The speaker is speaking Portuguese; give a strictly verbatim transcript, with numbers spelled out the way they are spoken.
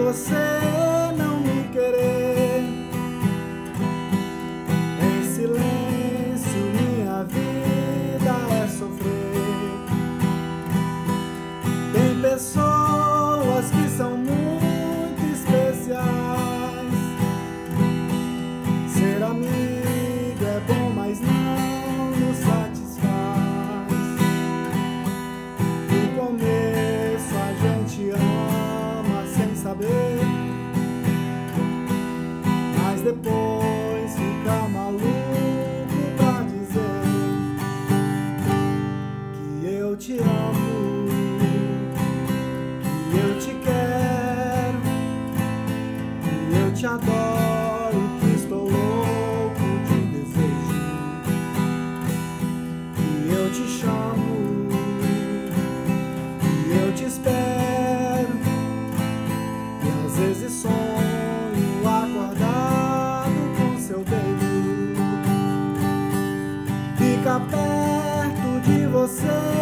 você não me querer. Em silêncio minha vida é sofrer. Tem pessoas que são muito especiais. Ser amigo é bom, mas não nos satisfaz. No começo a gente ama sem saber, mas depois fica maluco pra dizer que eu te amo, que eu te quero, que eu te adoro, que estou louco de desejo, que eu te chamo, que eu te espero, e às vezes sonho acordado com seu beijo. Fica perto de você